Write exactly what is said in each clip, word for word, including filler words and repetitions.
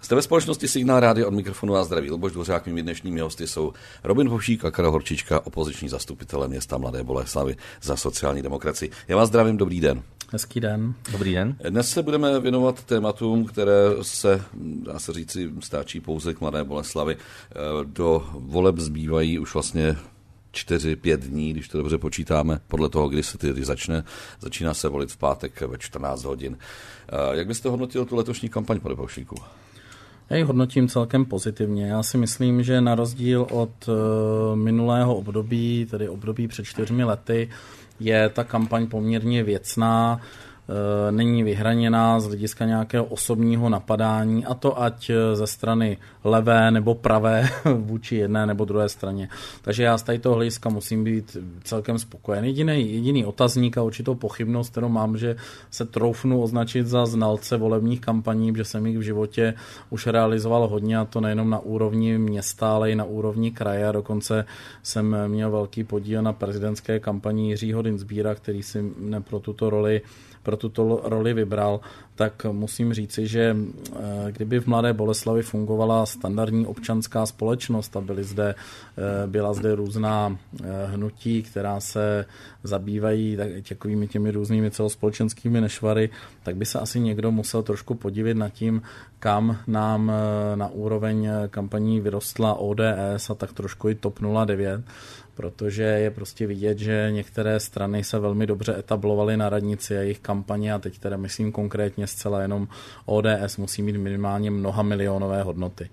Jste ve společnosti Signál Rádia, od mikrofonu a zdraví Luboš Dvořák. Mými dnešními hosty jsou Robin Povšík a Karel Horčička, opoziční zastupitelé města Mladé Boleslavi za sociální demokracii. Já vás zdravím, dobrý den. Hezký den. Dobrý den. Dnes se budeme věnovat tématům, které se, dá se říci, stáčí pouze k Mladé Boleslavi. Do voleb zbývají už vlastně čtyři, pět dní, když to dobře počítáme, podle toho, kdy se tedy začne. Začíná se volit v pátek ve čtrnáct hodin. Jak byste hodnotil tu letošní kampaň, pane Povšíku? Já ji hodnotím celkem pozitivně. Já si myslím, že na rozdíl od minulého období, tedy období před čtyřmi lety, je ta kampaň poměrně věcná, není vyhraněná z hlediska nějakého osobního napadání, a to ať ze strany levé nebo pravé vůči jedné nebo druhé straně. Takže já z tohoto hlediska musím být celkem spokojen. Jediný, jediný otazník a určitou pochybnost, kterou mám, že se troufnu označit za znalce volebních kampaní, že jsem jich v životě už realizoval hodně, a to nejenom na úrovni města, ale i na úrovni kraje. A dokonce jsem měl velký podíl na prezidentské kampani Jiřího Dienstbiera, který si mne pro tuto roli pro tuto roli vybral, tak musím říci, že kdyby v Mladé Boleslavi fungovala standardní občanská společnost a byly zde, byla zde různá hnutí, která se zabývají takovými těmi různými celospolečenskými nešvary, tak by se asi někdo musel trošku podivit nad tím, kam nám na úroveň kampaní vyrostla O D S a tak trošku i T O P nula devět, protože je prostě vidět, že některé strany se velmi dobře etablovaly na radnici a jejich kampaně, a teď teda myslím konkrétně zcela jenom O D S, musí mít minimálně mnoha milionové hodnoty.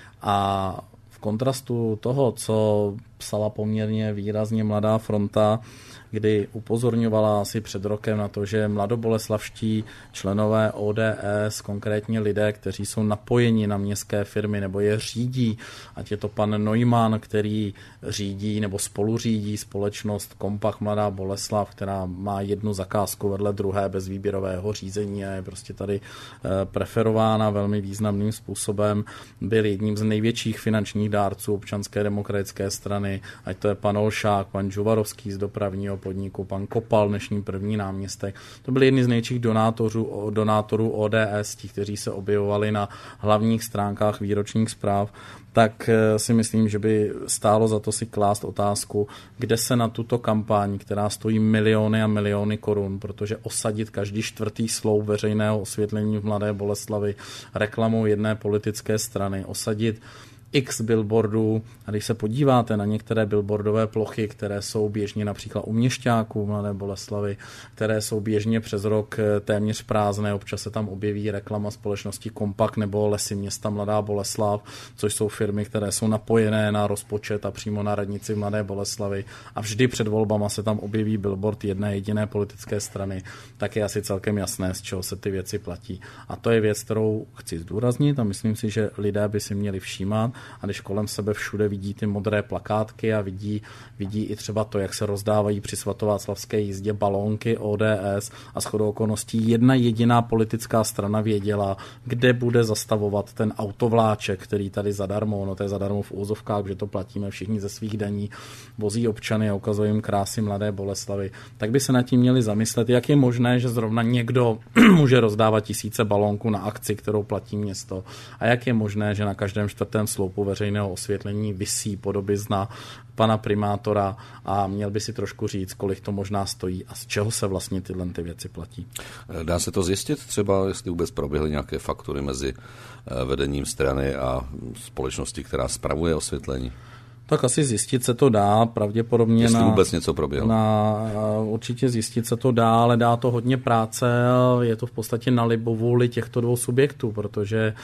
A v kontrastu toho, co psala poměrně výrazně Mladá fronta, kdy upozorňovala asi před rokem na to, že mladoboleslavští členové O D S, konkrétně lidé, kteří jsou napojeni na městské firmy nebo je řídí, ať je to pan Neumann, který řídí nebo spoluřídí společnost Kompakt Mladá Boleslav, která má jednu zakázku vedle druhé bez výběrového řízení a je prostě tady preferována velmi významným způsobem, byl jedním z největších finančních dárců Občanské demokratické strany, ať to je pan Olšák, pan Žuvarovský z dopravního podniku, pan Kopal, dnešní první náměstek. To byli jedni z největších donátorů, donátorů O D S, ti, kteří se objevovali na hlavních stránkách výročních zpráv. Tak si myslím, že by stálo za to si klást otázku, kde se na tuto kampaň, která stojí miliony a miliony korun, protože osadit každý čtvrtý sloup veřejného osvětlení v Mladé Boleslavi reklamou jedné politické strany, osadit x billboardů, a když se podíváte na některé billboardové plochy, které jsou běžně například u Měšťáků v Mladé Boleslavi, které jsou běžně přes rok téměř prázdné, občas se tam objeví reklama společnosti Kompakt nebo Lesy města Mladá Boleslav, což jsou firmy, které jsou napojené na rozpočet a přímo na radnici v Mladé Boleslavi, a vždy před volbama se tam objeví billboard jedné jediné politické strany, tak je asi celkem jasné, z čeho se ty věci platí. A to je věc, kterou chci zdůraznit, a myslím si, že lidé by si měli všímat. A když kolem sebe všude vidí ty modré plakátky a vidí, vidí i třeba to, jak se rozdávají při svatováclavské jízdě balónky O D S, a shodou okolností jedna jediná politická strana věděla, kde bude zastavovat ten autovláček, který tady zadarmo, no to je zadarmo v úzovkách, že to platíme všichni ze svých daní, vozí občany a ukazuje jim krásy Mladé Boleslavy, tak by se nad tím měli zamyslet, jak je možné, že zrovna někdo může rozdávat tisíce balónků na akci, kterou platí město, a jak je možné, že na každém čtvrtém sloupu veřejného osvětlení visí podobizna pana primátora, a měl by si trošku říct, kolik to možná stojí a z čeho se vlastně tyhle ty věci platí. Dá se to zjistit třeba, jestli vůbec proběhly nějaké faktury mezi vedením strany a společnosti, která spravuje osvětlení? Tak asi zjistit se to dá, pravděpodobně Jestli na, vůbec něco proběhlo. Na, určitě zjistit se to dá, ale dá to hodně práce, je to v podstatě na libovůli těchto dvou subjektů, protože e,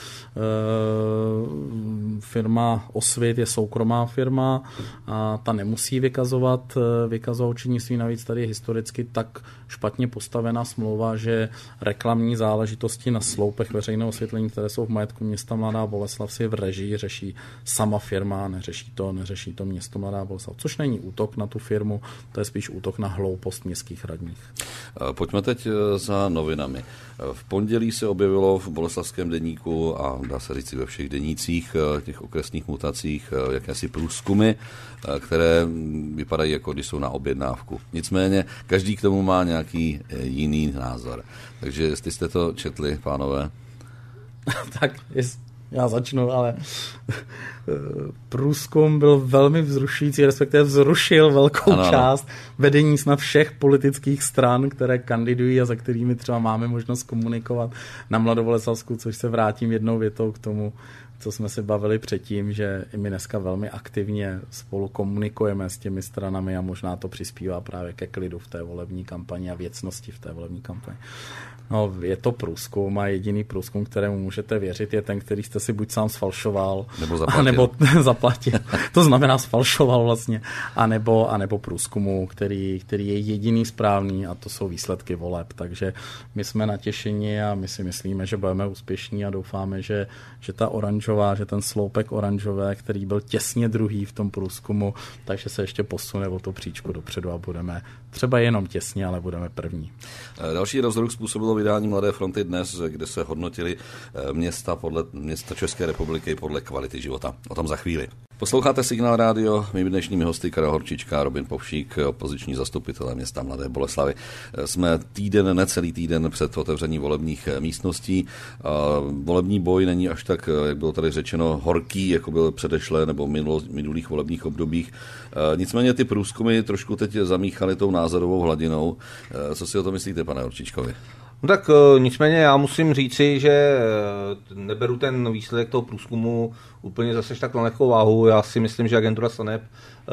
firma Osvit je soukromá firma a ta nemusí vykazovat, vykazovat účetnictví, navíc tady je historicky tak špatně postavená smlouva, že reklamní záležitosti na sloupech veřejného osvětlení, které jsou v majetku města Mladá Boleslav, si v režii řeší sama firma, neřeší to, neřeší řeší to město Mladá Boleslav, což není útok na tu firmu, to je spíš útok na hloupost městských radních. Pojďme teď za novinami. V pondělí se objevilo v Boleslavském deníku a dá se říct ve všech denících, těch okresních mutacích, jakési průzkumy, které vypadají, jako když jsou na objednávku. Nicméně každý k tomu má nějaký jiný názor. Takže jestli jste to četli, pánové? Tak jest... já začnu, ale průzkum byl velmi vzrušující, respektive vzrušil velkou ano, část ano. vedení snad všech politických stran, které kandidují a za kterými třeba máme možnost komunikovat na Mladoboleslavsku, což se vrátím jednou větou k tomu, co jsme se bavili předtím, že i my dneska velmi aktivně spolu komunikujeme s těmi stranami a možná to přispívá právě ke klidu v té volební kampani a věcnosti v té volební kampani. No, je to průzkum a jediný průzkum, kterému můžete věřit, je ten, který jste si buď sám sfalšoval, nebo zaplatil. Nebo zaplatil. To znamená sfalšoval vlastně, anebo, anebo průzkumu, který, který je jediný správný a to jsou výsledky voleb. Takže my jsme natěšeni a my si myslíme, že budeme úspěšní a doufáme, že, že ta oranžová, že ten sloupek oranžové, který byl těsně druhý v tom průzkumu, takže se ještě posune o tu příčku dopředu a budeme třeba jenom těsně, ale budeme první. Další rozruch způsobilo vydání Mladé fronty dnes, kde se hodnotili města podle města České republiky podle kvality života. O tom za chvíli. Posloucháte Signál rádio, mými dnešními hosty Karel Horčička a Robin Povšík, opoziční zastupitelé města Mladé Boleslavi. Jsme týden, necelý týden před otevřením volebních místností. Volební boj není až tak, jak bylo tady řečeno, horký, jako byl předešlé nebo minulých volebních obdobích. Nicméně ty průzkumy trošku teď zamíchaly tou názorovou hladinou. Co si o to myslíte, pane Horčičkovi? No tak nicméně já musím říci, že neberu ten výsledek toho průzkumu úplně zase tak na lehkou váhu. Já si myslím, že agentura SANEP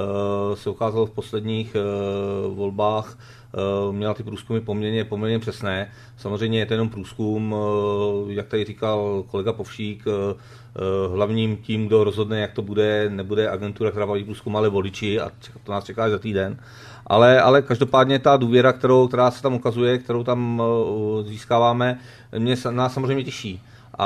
se ukázalo v posledních volbách, měla ty průzkumy poměrně, poměrně přesné. Samozřejmě je to jenom průzkum, jak tady říkal kolega Povšík, hlavním tím, kdo rozhodne, jak to bude, nebude agentura, která baví průzkum, ale voliči a to nás čeká za týden. Ale, ale každopádně ta důvěra, kterou, která se tam ukazuje, kterou tam získáváme, mě, nás samozřejmě těší.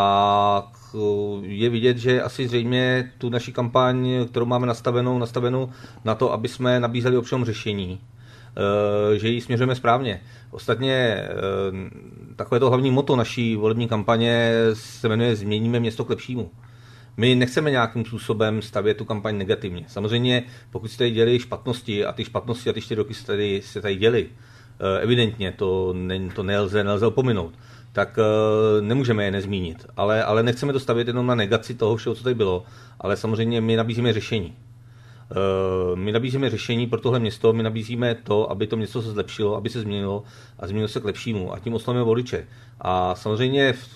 A je vidět, že asi zřejmě tu naši kampaň, kterou máme nastavenou, nastavenou na to, aby jsme nabízeli občanům řešení, že ji směřujeme správně. Ostatně takové to hlavní motto naší volební kampaně se jmenuje Změníme město k lepšímu. My nechceme nějakým způsobem stavět tu kampaň negativně. Samozřejmě, pokud se tady děli špatnosti a ty špatnosti a ty čtyři roky se tady, se tady děli, evidentně to, ne, to nelze, nelze opominout, tak nemůžeme je nezmínit. Ale, ale nechceme to stavět jenom na negaci toho všeho, co tady bylo, ale samozřejmě my nabízíme řešení. My nabízíme řešení pro tohle město, my nabízíme to, aby to město se zlepšilo, aby se změnilo a změnilo se k lepšímu a tím oslovíme voliče. A samozřejmě v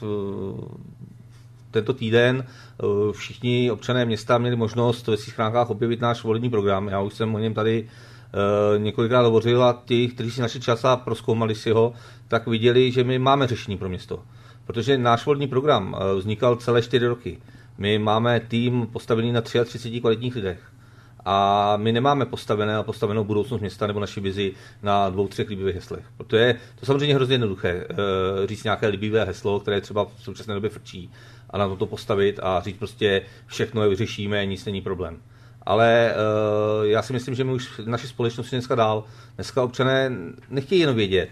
tento týden všichni občané města měli možnost ve svých schránkách objevit náš volební program. Já už jsem o něm tady několikrát hovořil a ti, kteří si našli čas a prozkoumali si ho, tak viděli, že my máme řešení pro město. Protože náš volební program vznikal celé čtyři roky. My máme tým postavený na třiceti třech kvalitních lidech. A my nemáme postavené, postavenou budoucnost města nebo naši vizi na dvou, třech líbivých heslech. Protože je to samozřejmě hrozně jednoduché říct nějaké líbivé heslo, které třeba v současné době frčí, a na to postavit a říct prostě všechno je vyřešíme, nic není problém. Ale já si myslím, že my už naši společnost dneska dál. Dneska občané nechtějí jenom vědět,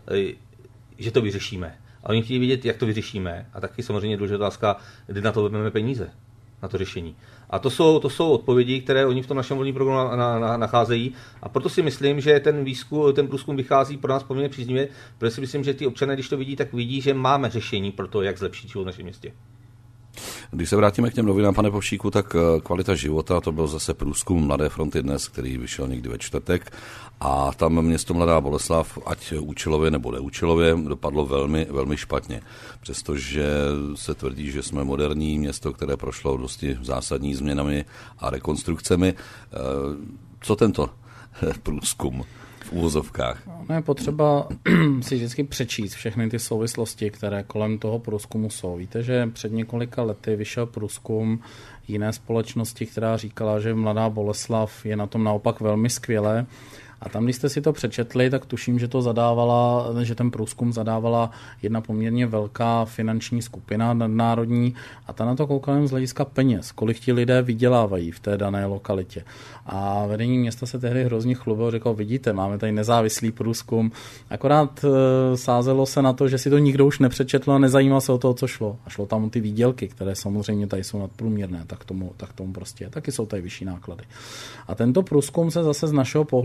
že to vyřešíme, ale oni chtějí vědět, jak to vyřešíme. A taky samozřejmě důležitá otázka, kdy na to vezmeme peníze, na to řešení. A to jsou, to jsou odpovědi, které oni v tom našem volebním programu na, na, nacházejí. A proto si myslím, že ten výzkum, ten průzkum vychází pro nás poměrně příznivě, protože si myslím, že ty občané, když to vidí, tak vidí, že máme řešení pro to, jak zlepšit život v našem městě. Když se vrátíme k těm novinám, pane Povšíku, tak kvalita života, to byl zase průzkum Mladé fronty dnes, který vyšel někdy ve čtvrtek. A tam město Mladá Boleslav, ať účelově nebo neúčelově, dopadlo velmi, velmi špatně. Přestože se tvrdí, že jsme moderní město, které prošlo dosti zásadní změnami a rekonstrukcemi. Co tento průzkum v úvozovkách? No je potřeba si vždycky přečíst všechny ty souvislosti, které kolem toho průzkumu jsou. Víte, že před několika lety vyšel průzkum jiné společnosti, která říkala, že Mladá Boleslav je na tom naopak velmi skvěle. A tam, když jste si to přečetli, tak tuším, že to zadávala, že ten průzkum zadávala jedna poměrně velká finanční skupina nadnárodní a ta na to koukala z hlediska peněz, kolik ti lidé vydělávají v té dané lokalitě. A vedení města se tehdy hrozně chlubilo, řekl, vidíte, máme tady nezávislý průzkum. Akorát e, sázelo se na to, že si to nikdo už nepřečetl a nezajímal se o to, co šlo. A šlo tam o ty výdělky, které samozřejmě tady jsou nadprůměrné, tak tomu, tak tomu prostě je. Taky jsou tady vyšší náklady. A tento průzkum se zase z našeho pohledu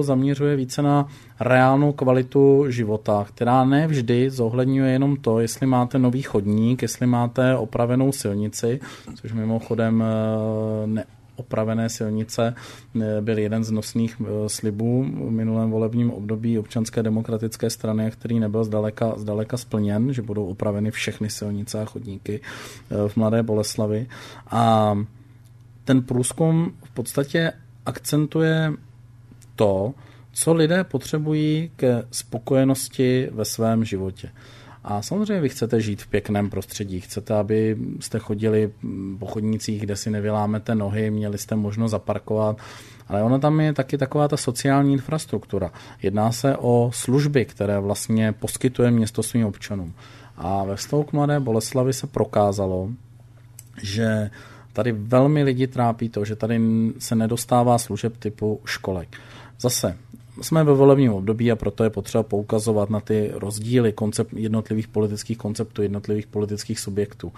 zaměřuje více na reálnou kvalitu života, která ne vždy zohledňuje jenom to, jestli máte nový chodník, jestli máte opravenou silnici, což mimochodem ne opravené silnice byl jeden z nosných slibů v minulém volebním období Občanské demokratické strany, který nebyl zdaleka, zdaleka splněn, že budou opraveny všechny silnice a chodníky v Mladé Boleslavi. A ten průzkum v podstatě akcentuje to, co lidé potřebují ke spokojenosti ve svém životě. A samozřejmě vy chcete žít v pěkném prostředí, chcete, aby jste chodili po chodnících, kde si nevylámete nohy, měli jste možnost zaparkovat, ale ono tam je taky taková ta sociální infrastruktura. Jedná se o služby, které vlastně poskytuje město svým občanům. A ve vztahu k Mladé Boleslavi se prokázalo, že tady velmi lidi trápí to, že tady se nedostává služeb typu školek. Zase jsme ve volebním období a proto je potřeba poukazovat na ty rozdíly koncept jednotlivých politických konceptů, jednotlivých politických subjektů.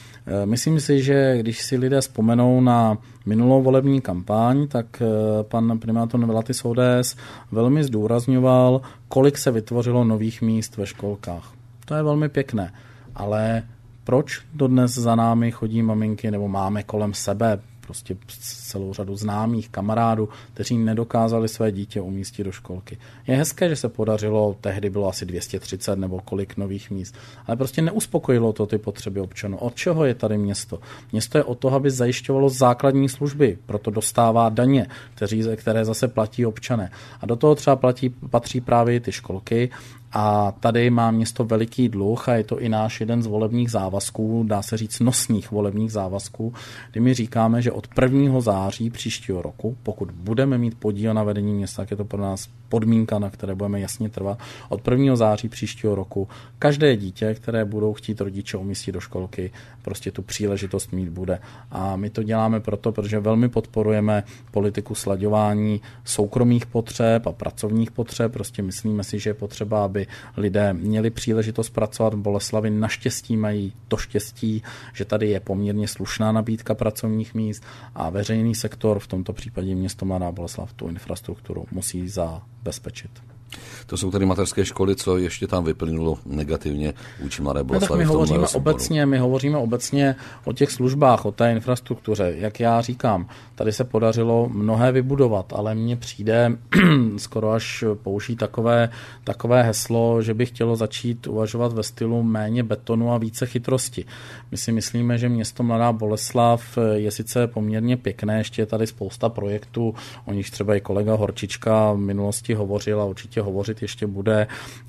Myslím si, že když si lidé vzpomenou na minulou volební kampaň, tak pan primátor Velatis O D S velmi zdůrazňoval, kolik se vytvořilo nových míst ve školkách. To je velmi pěkné, ale proč dodnes za námi chodí maminky nebo máme kolem sebe prostě celou řadu známých kamarádů, kteří nedokázali své dítě umístit do školky. Je hezké, že se podařilo, tehdy bylo asi dvě stě třicet nebo kolik nových míst, ale prostě neuspokojilo to ty potřeby občanů. Od čeho je tady město? Město je od toho, aby zajišťovalo základní služby, proto dostává daně, kteří, které zase platí občané. A do toho třeba platí, patří právě ty školky. A tady má město veliký dluh a je to i náš jeden z volebních závazků, dá se říct nosných volebních závazků, kdy my říkáme, že od prvního září příštího roku, pokud budeme mít podíl na vedení města, tak je to pro nás podmínka, na které budeme jasně trvat, od prvního září příštího roku každé dítě, které budou chtít rodiče umístit do školky, prostě tu příležitost mít bude. A my to děláme proto, protože velmi podporujeme politiku slaďování soukromých potřeb a pracovních potřeb. Prostě myslíme si, že je potřeba, aby lidé měli příležitost pracovat v Boleslavi. Naštěstí mají to štěstí, že tady je poměrně slušná nabídka pracovních míst a veřejný sektor, v tomto případě město Mladá Boleslav, tu infrastrukturu musí zabezpečit. To jsou tady mateřské školy, co ještě tam vyplynulo negativně vůči Mladé Boleslavi. My hovoříme obecně, my hovoříme obecně o těch službách, o té infrastruktuře. Jak já říkám, tady se podařilo mnohé vybudovat, ale mně přijde skoro až použít takové, takové heslo, že by chtělo začít uvažovat ve stylu méně betonu a více chytrosti. My si myslíme, že město Mladá Boleslav je sice poměrně pěkné, ještě je tady spousta projektů, o nich třeba i kolega Horčička v minulosti hovořil a určitě hovořit ještě bude.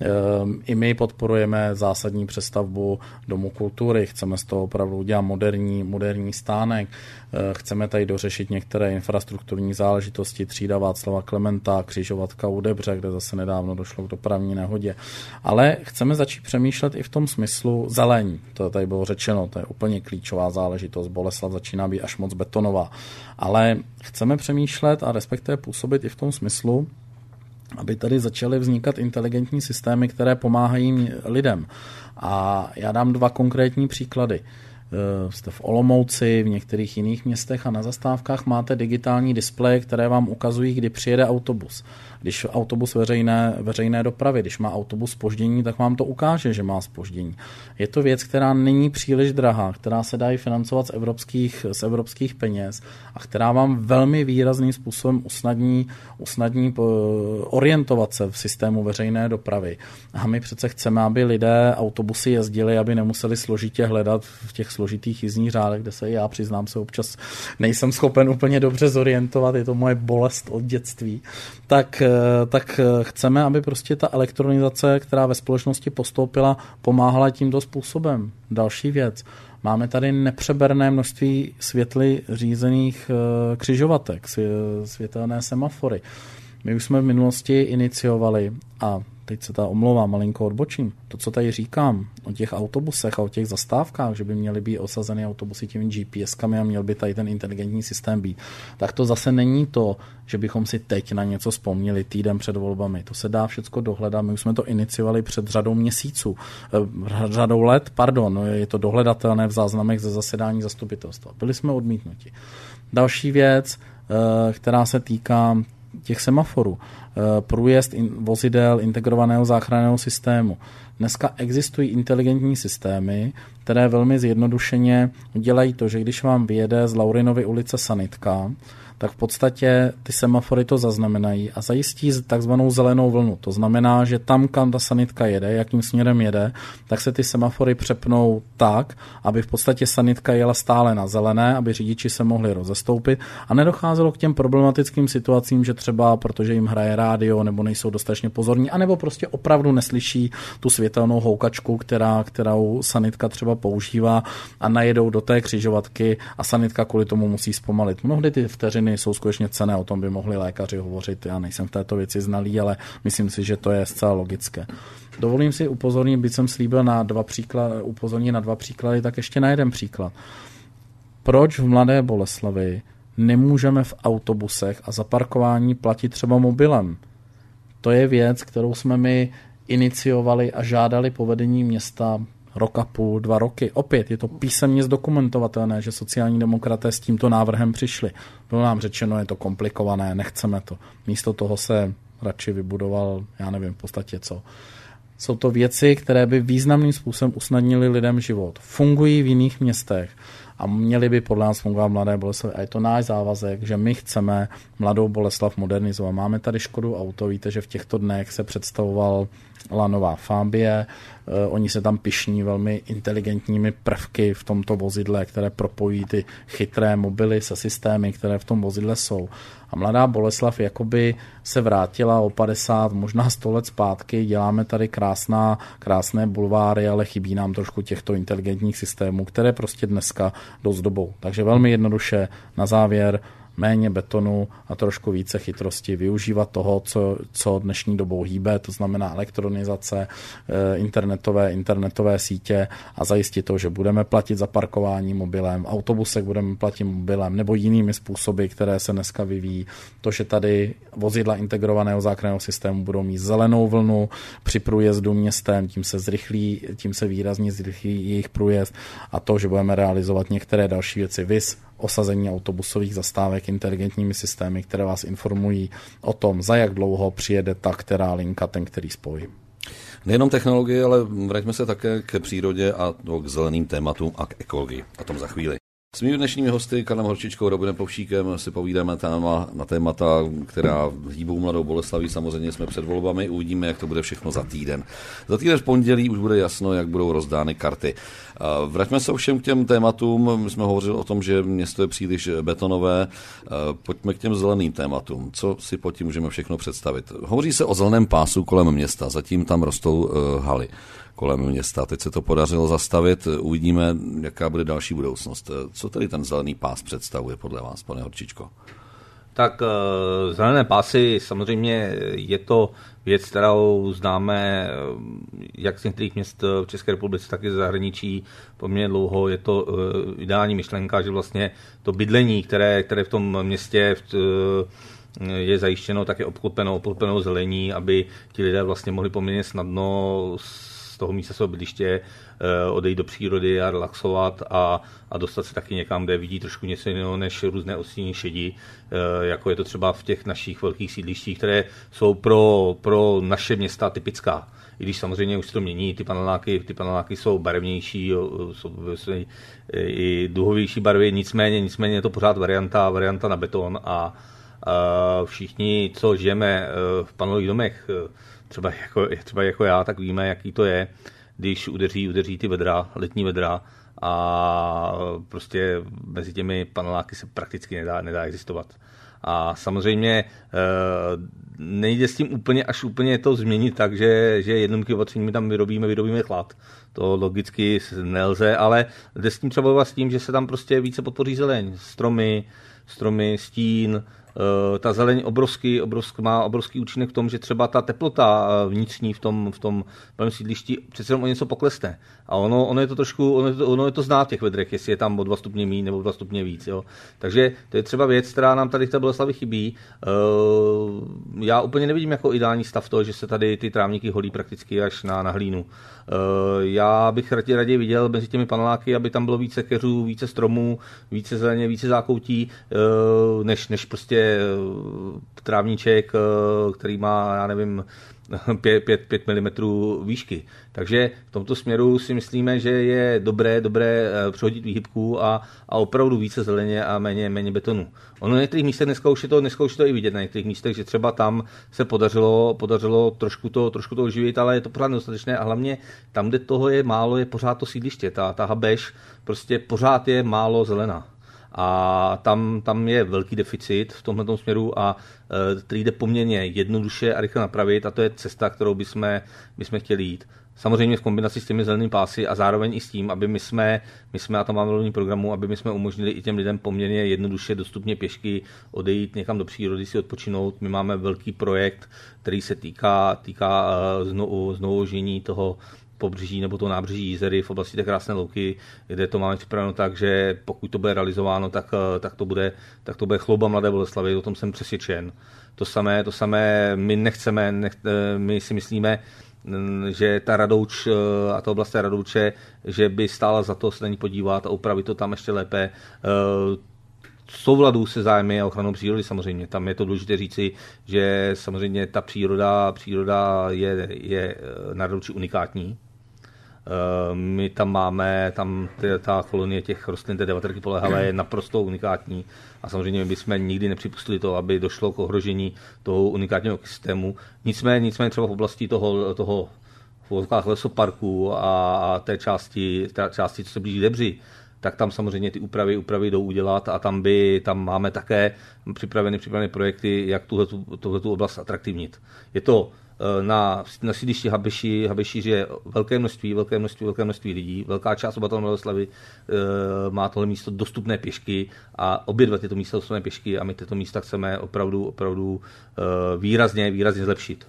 I my podporujeme zásadní přestavbu Domu kultury, chceme z toho opravdu udělat moderní, moderní stánek, chceme tady dořešit některé infrastrukturní záležitosti, třída Václava Klementa, křižovatka u Debře, kde zase nedávno došlo k dopravní nehodě. Ale chceme začít přemýšlet i v tom smyslu zelení. To tady bylo řečeno, to je úplně klíčová záležitost. Boleslav začíná být až moc betonová. Ale chceme přemýšlet a respektive působit i v tom smyslu, aby tady začaly vznikat inteligentní systémy, které pomáhají lidem. A já dám dva konkrétní příklady. Jste v Olomouci, v některých jiných městech a na zastávkách máte digitální displeje, které vám ukazují, kdy přijede autobus. Když autobus veřejné, veřejné dopravy, když má autobus zpoždění, tak vám to ukáže, že má zpoždění. Je to věc, která není příliš drahá, která se dá i financovat z evropských, z evropských peněz a která vám velmi výrazným způsobem usnadní, usnadní orientovat se v systému veřejné dopravy. A my přece chceme, aby lidé autobusy jezdili, aby nemuseli složitě hledat v těch složitých jízdních řádech, kde se i já přiznám se občas nejsem schopen úplně dobře zorientovat, je to moje bolest od dětství. Tak tak chceme, aby prostě ta elektronizace, která ve společnosti postoupila, pomáhala tímto způsobem. Další věc. Máme tady nepřeberné množství světly řízených křižovatek, světelné semafory. My už jsme v minulosti iniciovali a teď se ta omlouvám, malinko odbočím. To, co tady říkám o těch autobusech a o těch zastávkách, že by měly být osazeny autobusy těmi G P S kami a měl by tady ten inteligentní systém být, tak to zase není to, že bychom si teď na něco vzpomněli týden před volbami. To se dá všecko dohledat. My už jsme to iniciovali před řadou měsíců, řadou let, pardon, je to dohledatelné v záznamech ze zasedání zastupitelstva. Byli jsme odmítnuti. Další věc, která se týká těch semaforů, průjezd vozidel integrovaného záchranného systému. Dneska existují inteligentní systémy, které velmi zjednodušeně dělají to, že když vám vyjede z Laurinovy ulice sanitka, tak v podstatě ty semafory to zaznamenají a zajistí takzvanou zelenou vlnu. To znamená, že tam, kam ta sanitka jede, jakým směrem jede, tak se ty semafory přepnou tak, aby v podstatě sanitka jela stále na zelené, aby řidiči se mohli rozestoupit a nedocházelo k těm problematickým situacím, že třeba protože jim hraje rádio nebo nejsou dostatečně pozorní, anebo prostě opravdu neslyší tu světelnou houkačku, která, kterou sanitka třeba používá a najedou do té křižovatky a sanitka kvůli tomu musí zpomalit. Mnohdy ty vteřiny jsou skutečně cenné, o tom by mohli lékaři hovořit. Já nejsem v této věci znalý, ale myslím si, že to je zcela logické. Dovolím si upozornit, byť jsem slíbil na dva příklady, upozornit na dva příklady, tak ještě na jeden příklad. Proč v Mladé Boleslavi nemůžeme v autobusech a za parkování platit třeba mobilem? To je věc, kterou jsme my iniciovali a žádali po vedení města rok a půl, dva roky. Opět je to písemně zdokumentovatelné, že sociální demokraté s tímto návrhem přišli. Bylo nám řečeno, je to komplikované, nechceme to. Místo toho se radši vybudoval, já nevím, v podstatě co. Jsou to věci, které by významným způsobem usnadnily lidem život. Fungují v jiných městech a měli by podle nás fungovat Mladé Boleslavi. A je to náš závazek, že my chceme Mladou Boleslav modernizovat. Máme tady Škodu Auto, víte, že v těchto dnech se představoval nová Fabie, oni se tam pyšní velmi inteligentními prvky v tomto vozidle, které propojí ty chytré mobily se systémy, které v tom vozidle jsou. A Mladá Boleslav jakoby se vrátila o padesát, možná sto let zpátky, děláme tady krásná, krásné bulváry, ale chybí nám trošku těchto inteligentních systémů, které prostě dneska dost dobou. Takže velmi jednoduše na závěr, méně betonu a trošku více chytrosti, využívat toho, co, co dnešní dobou hýbe, to znamená elektronizace, internetové, internetové sítě a zajistit to, že budeme platit za parkování mobilem, v autobusech budeme platit mobilem nebo jinými způsoby, které se dneska vyvíjí. To, že tady vozidla integrovaného záchranného systému budou mít zelenou vlnu při průjezdu městem, tím se zrychlí, tím se výrazně zrychlí jejich průjezd a to, že budeme realizovat některé další věci, viz osazení autobusových zastávek inteligentními systémy, které vás informují o tom, za jak dlouho přijede ta která linka, ten který spoj. Nejenom technologie, ale vraťme se také k přírodě a k zeleným tématům a k ekologii. O tom za chvíli. S mými dnešními hosty, Karlem Horčičkou, Robinem Plovšíkem, si povídáme téma, na témata, která hýbou Mladou Boleslaví. Samozřejmě jsme před volbami, uvidíme, jak to bude všechno za týden. Za týden v pondělí už bude jasno, jak budou rozdány karty. Vraťme se ovšem k těm tématům. My jsme hovořili o tom, že město je příliš betonové. Pojďme k těm zeleným tématům. Co si pod tím můžeme všechno představit? Hovoří se o zeleném pásu kolem města, zatím tam rostou haly kolem města. Teď se to podařilo zastavit, uvidíme, jaká bude další budoucnost. Co tedy ten zelený pás představuje podle vás, pane Horčičko? Tak zelené pásy, samozřejmě je to věc, kterou známe jak z některých měst v České republice, tak i z zahraničí poměrně dlouho. Je to ideální myšlenka, že vlastně to bydlení, které, které v tom městě je zajištěno, tak je obklopeno, obklopeno zelení, aby ti lidé vlastně mohli poměrně snadno z toho místa svého bydliště odejít do přírody a relaxovat a, a dostat se taky někam, kde vidí trošku něco jiného než různé ostinní šedi, jako je to třeba v těch našich velkých sídlištích, které jsou pro, pro naše města typická. I když samozřejmě už se to mění, ty paneláky, ty paneláky jsou barevnější, jsou, jsou i duhovější barvy, nicméně, nicméně je to pořád varianta, varianta na beton a, a všichni, co žijeme v panelových domech, třeba jako, třeba jako já, tak víme, jaký to je, když udeří, udeří ty vedra, letní vedra a prostě mezi těmi paneláky se prakticky nedá, nedá existovat. A samozřejmě nejde s tím úplně až úplně to změnit tak, že, že jednoduchými opatřeními tam vyrobíme, vyrobíme chlad. To logicky nelze, ale jde s tím třeba s tím, že se tam prostě více podpoří zeleň. Stromy, stromy, stín, ta zeleň obrovský, obrovský, má obrovský účinek v tom, že třeba ta teplota vnitřní v tom, v tom plném sídlišti přece jenom o něco poklesne. A ono, ono je to trošku, ono je to, ono je to znát v těch vedrech, jestli je tam o dva stupně míň nebo dva stupně víc. Jo. Takže to je třeba věc, která nám tady v té Boleslavi chybí. Já úplně nevidím jako ideální stav to, že se tady ty trávníky holí prakticky až na, na hlínu. Já bych raději, raději viděl mezi těmi paneláky, aby tam bylo více keřů, více stromů, více zeleně, více zákoutí, než, než prostě trávníček, který má, já nevím, pět milimetrů výšky. Takže v tomto směru si myslíme, že je dobré, dobré přehodit výhybku a, a opravdu více zeleně a méně, méně betonu. Ono na některých místech dneska už je to, dneska už je to i vidět na některých místech, že třeba tam se podařilo, podařilo trošku to, trošku to oživit, ale je to pořád nedostatečné a hlavně tam, kde toho je málo, je pořád to sídliště. Ta, ta Habeš prostě pořád je málo zelená. A tam, tam je velký deficit v tomto směru a který jde poměrně jednoduše a rychle napravit a to je cesta, kterou bychom, bychom chtěli jít. Samozřejmě v kombinaci s těmi zelenými pásy a zároveň i s tím, aby my jsme, my jsme a tam máme volný programu, aby my jsme umožnili i těm lidem poměrně jednoduše, dostupně pěšky odejít někam do přírody, si odpočinout. My máme velký projekt, který se týká, týká znovu, znovu oživení toho pobřeží nebo to nábřeží Jízery v oblasti té krásné louky, kde to máme připraveno tak, že pokud to bude realizováno, tak, tak, to, bude, tak to bude chlouba Mladé Boleslavy, o tom jsem přesvědčen. To samé, to samé my nechceme, nech, my si myslíme, že ta Radouč a ta oblast té Radouče, že by stála za to se na ní podívat a upravit to tam ještě lépe. Souladu se zájmy a ochranou přírody samozřejmě. Tam je to důležité říci, že samozřejmě ta příroda, příroda je, je na Radouči unikátní. My tam máme, tam ta kolonie těch rostlin, té devaterky polehavé je naprosto unikátní a samozřejmě my bychom nikdy nepřipustili to, aby došlo k ohrožení toho unikátního systému. Nicméně, nicméně třeba v oblasti toho, toho v lesoparku a té části, té části, co se blíží Debři, tak tam samozřejmě ty úpravy, úpravy jdou udělat a tam, by, tam máme také připraveny, připraveny projekty, jak tuhletu oblast atraktivnit. Je to na, na sídlišti Habeši, Habeši je velké množství, velké množství, velké množství lidí, velká část obyvatel Mladé Boleslavi e, má tohle místo dostupné pěšky a obě dva tyto místa dostupné pěšky a my tyto místa chceme opravdu, opravdu e, výrazně, výrazně zlepšit.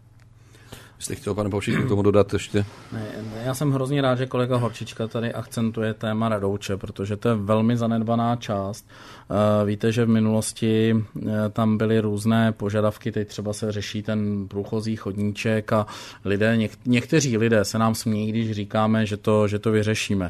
Jste chtěl, pane Pavšík, k tomu dodat ještě? Ne, já jsem hrozně rád, že kolega Horčička tady akcentuje téma Radouče, protože to je velmi zanedbaná část. Víte, že v minulosti tam byly různé požadavky, teď třeba se řeší ten průchozí chodníček a lidé, něk, někteří lidé se nám smějí, když říkáme, že to, že to vyřešíme.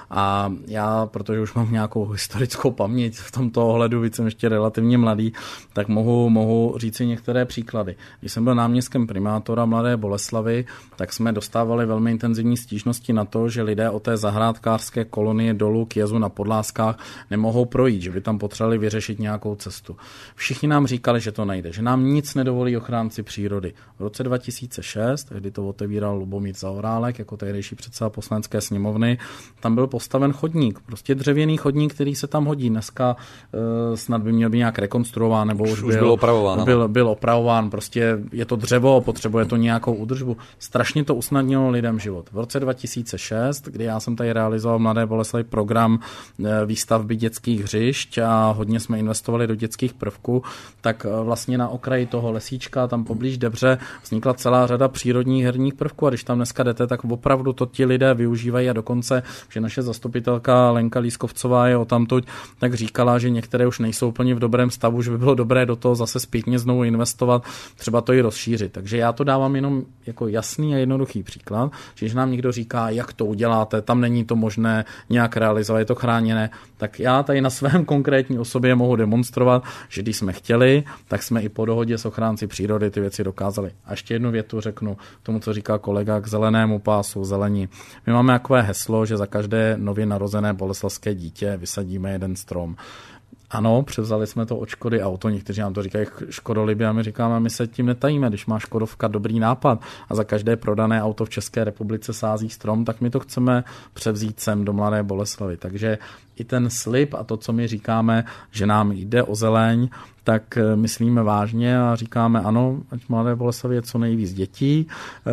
A já, protože už mám nějakou historickou paměť v tomto ohledu, víc jsem ještě relativně mladý, tak mohu, mohu říci některé příklady. Když jsem byl náměstkem primátora Mladé Boleslavy, tak jsme dostávali velmi intenzivní stížnosti na to, že lidé o té zahrádkářské kolonie dolů k jezu na Podláskách nemohou projít, že by tam potřebovali vyřešit nějakou cestu. Všichni nám říkali, že to nejde, že nám nic nedovolí ochránci přírody. V roce dva tisíce šest, kdy to otevíral Lubomír Zaorálek jako tehdejší předseda Poslanecké sněmovny, tam byl postaven chodník, prostě dřevěný chodník, který se tam hodí. Dneska e, snad by měl být nějak rekonstruován, nebo už, už byl, byl opravován. Byl, byl opravován, prostě je to dřevo, potřebuje to nějakou údržbu. Strašně to usnadnilo lidem život. V roce dva tisíce šest, kdy já jsem tady realizoval v Mladé Boleslavi program e, výstavby dětských hřišť a hodně jsme investovali do dětských prvků, tak e, vlastně na okraji toho lesíčka, tam poblíž Debře, vznikla celá řada přírodních herních prvků a když tam dneska jdete, tak opravdu to ti lidé využívají a dokonce, že naše zastupitelka Lenka Lískovcová je odtamtud, tak říkala, že některé už nejsou úplně v dobrém stavu, že by bylo dobré do toho zase zpětně znovu investovat, třeba to i rozšířit. Takže já to dávám jenom jako jasný a jednoduchý příklad, že když nám někdo říká, jak to uděláte, tam není to možné nějak realizovat, je to chráněné, tak já tady na svém konkrétní osobě mohu demonstrovat, že když jsme chtěli, tak jsme i po dohodě s ochránci přírody ty věci dokázali. A ještě jednu větu řeknu tomu, co říká kolega k zelenému pásu, zelení. My máme takové heslo, že za každé nově narozené boleslavské dítě vysadíme jeden strom. Ano, převzali jsme to od Škody Auto, někteří nám to říkají škodolibě a my říkáme, my se tím netajíme, když má Škodovka dobrý nápad a za každé prodané auto v České republice sází strom, tak my to chceme převzít sem do Mladé Boleslavy. Takže i ten slib a to, co my říkáme, že nám jde o zeleň, tak myslíme vážně a říkáme ano, ať v Mladé Boleslavi je co nejvíc dětí,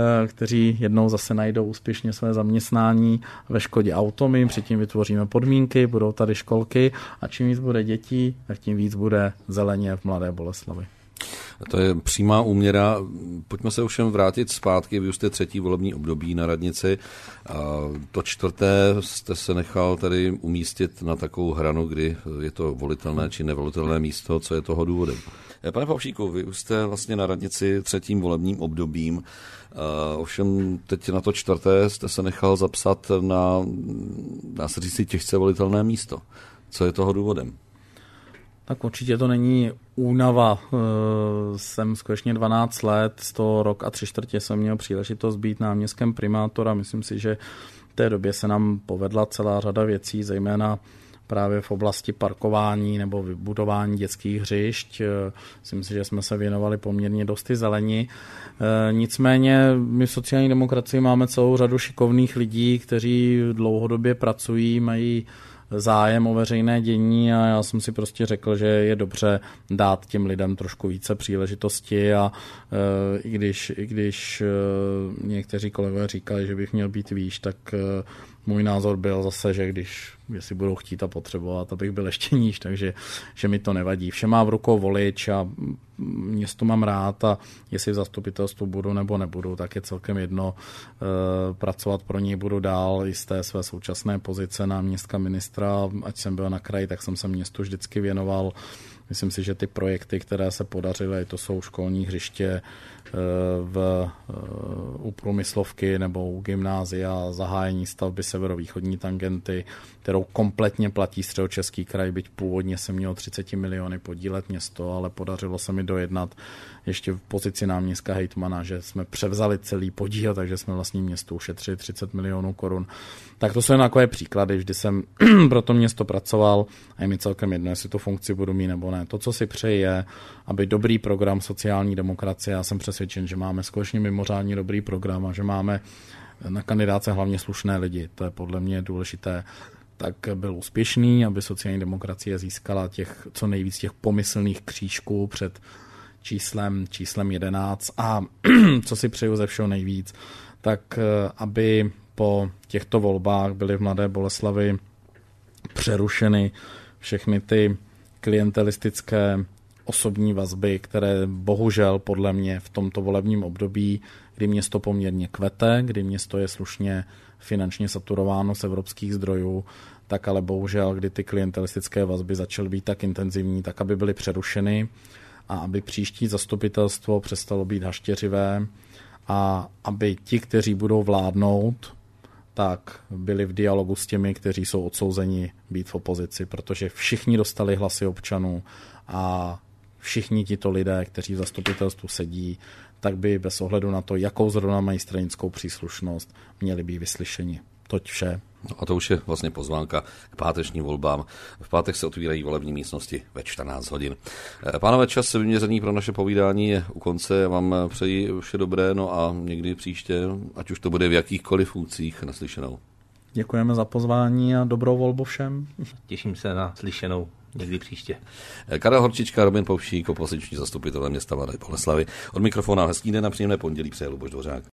kteří jednou zase najdou úspěšně své zaměstnání ve Škodě Auto, my jim předtím vytvoříme podmínky, budou tady školky a čím víc bude dětí, tak tím víc bude zeleně v Mladé Boleslavi. To je přímá úměra. Pojďme se ovšem vrátit zpátky. Vy už jste třetí volební období na radnici. To čtvrté jste se nechal tady umístit na takovou hranu, kdy je to volitelné či nevolitelné místo. Co je toho důvodem? Pane Pavšíku, vy už jste vlastně na radnici třetím volebním obdobím. Ovšem teď na to čtvrté jste se nechal zapsat na, dá se říct, těžce volitelné místo. Co je toho důvodem? Tak určitě to není únava. Jsem skutečně dvanáct let, z toho rok a tři čtvrtě jsem měl příležitost být náměstkem primátora. Myslím si, že v té době se nám povedla celá řada věcí, zejména právě v oblasti parkování nebo vybudování dětských hřišť. Myslím si, že jsme se věnovali poměrně dosti zeleni. Nicméně my v sociální demokracii máme celou řadu šikovných lidí, kteří dlouhodobě pracují, mají zájem o veřejné dění a já jsem si prostě řekl, že je dobře dát těm lidem trošku více příležitosti a e, i když, i když e, někteří kolegové říkali, že bych měl být výš, tak e, můj názor byl zase, že když jestli budou chtít a potřebovat, abych byl ještě níž, takže že mi to nevadí. Vše má v rukou volič a město mám rád a jestli v zastupitelstvu budu nebo nebudu, tak je celkem jedno. E, pracovat pro něj budu dál i z té své současné pozice náměstka ministra. Ať jsem byl na kraji, tak jsem se městu vždycky věnoval. Myslím si, že ty projekty, které se podařily, to jsou školní hřiště v, u průmyslovky nebo u gymnázia, zahájení stavby severovýchodní tangenty, kterou kompletně platí Středočeský kraj, byť původně se mělo třicet miliony podílet město, ale podařilo se mi dojednat ještě v pozici náměstka hejtmana, že jsme převzali celý podíl, takže jsme vlastně městu ušetřili třicet milionů korun. Tak to jsou jen takové příklady, vždy jsem pro to město pracoval a je mi celkem jedno, jestli tu funkci budu mít nebo ne. To, co si přeji, je, aby dobrý program sociální demokracie, já jsem přesvědčen, že máme skutečně mimořádně dobrý program a že máme na kandidáce hlavně slušné lidi. To je podle mě důležité. Tak byl úspěšný, aby sociální demokracie získala těch co nejvíc těch pomyslných křížků před číslem, číslem jedenáct a co si přeju ze všeho nejvíc, tak aby po těchto volbách byly v Mladé Boleslavi přerušeny všechny ty klientelistické osobní vazby, které bohužel podle mě v tomto volebním období, kdy město poměrně kvete, kdy město je slušně finančně saturováno z evropských zdrojů, tak ale bohužel, kdy ty klientelistické vazby začaly být tak intenzivní, tak aby byly přerušeny a aby příští zastupitelstvo přestalo být haštěřivé a aby ti, kteří budou vládnout, tak byli v dialogu s těmi, kteří jsou odsouzeni být v opozici, protože všichni dostali hlasy občanů a všichni tito lidé, kteří v zastupitelstvu sedí, tak by bez ohledu na to, jakou zrovna mají stranickou příslušnost, měli být vyslyšeni. Toť vše. No a to už je vlastně pozvánka k pátečním volbám. V pátek se otvírají volební místnosti ve čtrnáct hodin. Pánové, čas vyměřený pro naše povídání je u konce. Já vám přeji vše dobré, no a někdy příště, ať už to bude v jakýchkoliv funkcích, naslyšenou. Děkujeme za pozvání a dobrou volbu všem. Těším se na slyšenou někdy příště. Karel Horčička, Robin Pavšík, opoziční zastupitel města Mladé Boleslavi. Od mikrofonu hezký den a příjemné pondělí přeje Luboš Dvořák.